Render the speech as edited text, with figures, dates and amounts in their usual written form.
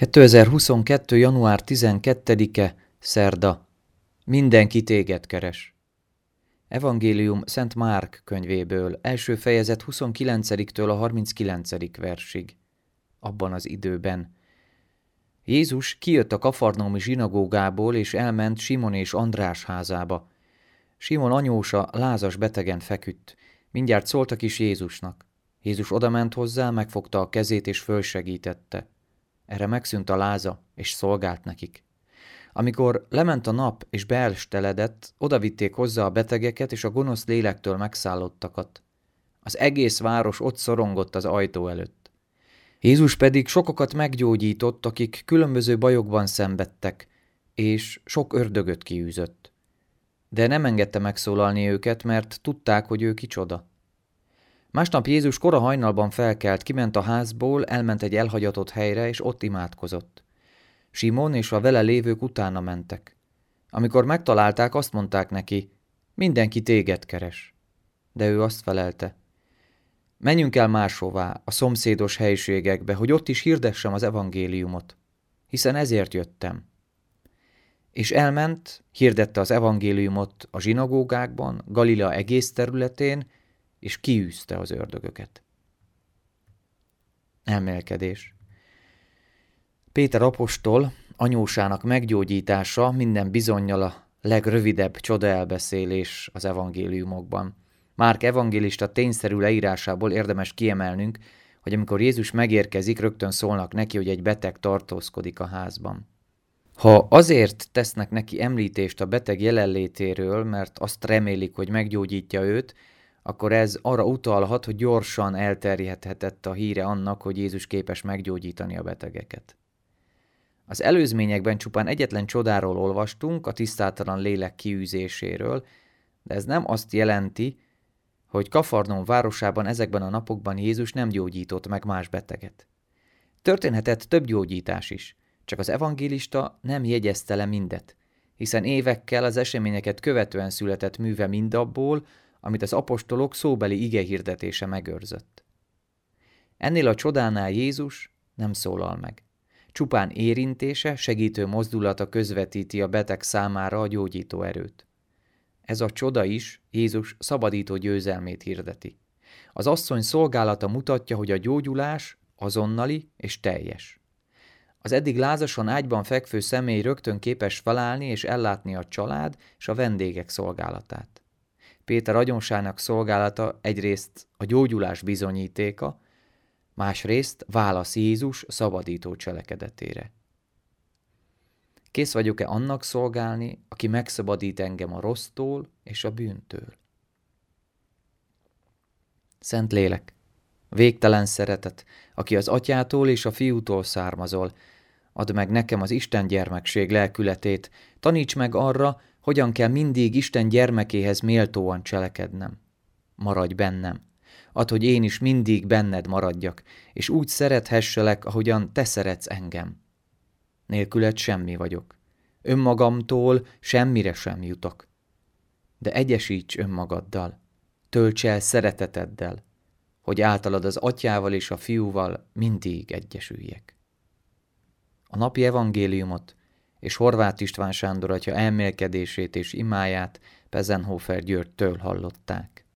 2022. január 12-e, szerda. Mindenki téged keres. Evangélium Szent Márk könyvéből, első fejezet 29-től a 39. versig. Abban az időben. Jézus kijött a kafarnaumi zsinagógából, és elment Simon és András házába. Simon anyósa lázas betegen feküdt. Mindjárt szóltak is Jézusnak. Jézus odament hozzá, megfogta a kezét és fölsegítette. Erre megszűnt a láza, és szolgált nekik. Amikor lement a nap, és beelsteledett, odavitték hozzá a betegeket és a gonosz lélektől megszállottakat. Az egész város ott szorongott az ajtó előtt. Jézus pedig sokakat meggyógyított, akik különböző bajokban szenvedtek, és sok ördögöt kiűzött. De nem engedte megszólalni őket, mert tudták, hogy ő kicsoda. Másnap Jézus kora hajnalban felkelt, kiment a házból, elment egy elhagyatott helyre, és ott imádkozott. Simon és a vele lévők utána mentek. Amikor megtalálták, azt mondták neki, mindenki téged keres. De ő azt felelte, menjünk el máshová, a szomszédos helyiségekbe, hogy ott is hirdessem az evangéliumot, hiszen ezért jöttem. És elment, hirdette az evangéliumot a zsinagógákban, Galilea egész területén, és kiűzte az ördögöket. Elmélkedés. Péter apostol anyósának meggyógyítása minden bizonnyal a legrövidebb csodaelbeszélés az evangéliumokban. Márk evangélista tényszerű leírásából érdemes kiemelnünk, hogy amikor Jézus megérkezik, rögtön szólnak neki, hogy egy beteg tartózkodik a házban. Ha azért tesznek neki említést a beteg jelenlétéről, mert azt remélik, hogy meggyógyítja őt, akkor ez arra utalhat, hogy gyorsan elterjedhetett a híre annak, hogy Jézus képes meggyógyítani a betegeket. Az előzményekben csupán egyetlen csodáról olvastunk, a tisztátalan lélek kiűzéséről, de ez nem azt jelenti, hogy Kafarnaum városában ezekben a napokban Jézus nem gyógyított meg más beteget. Történhetett több gyógyítás is, csak az evangélista nem jegyezte le mindet, hiszen évekkel az eseményeket követően született műve mindabból, amit az apostolok szóbeli igehirdetése megőrzött. Ennél a csodánál Jézus nem szólal meg. Csupán érintése, segítő mozdulata közvetíti a beteg számára a gyógyító erőt. Ez a csoda is Jézus szabadító győzelmét hirdeti. Az asszony szolgálata mutatja, hogy a gyógyulás azonnali és teljes. Az eddig lázasan ágyban fekvő személy rögtön képes felállni és ellátni a család és a vendégek szolgálatát. Péter agyonsának szolgálata egyrészt a gyógyulás bizonyítéka, másrészt válasz Jézus szabadító cselekedetére. Kész vagyok-e annak szolgálni, aki megszabadít engem a rossztól és a bűntől? Szent Lélek, végtelen szeretet, aki az Atyától és a Fiútól származol, add meg nekem az Isten gyermekség lelkületét, taníts meg arra, hogyan kell mindig Isten gyermekéhez méltóan cselekednem. Maradj bennem. Add, hogy én is mindig benned maradjak, és úgy szerethesselek, ahogyan te szeretsz engem. Nélküled semmi vagyok. Önmagamtól semmire sem jutok. De egyesíts önmagaddal, tölts el szereteteddel, hogy általad az Atyával és a Fiúval mindig egyesüljek. A napi evangéliumot és Horváth István Sándor atya elmélkedését és imáját Pezenhofer Györgytől hallották.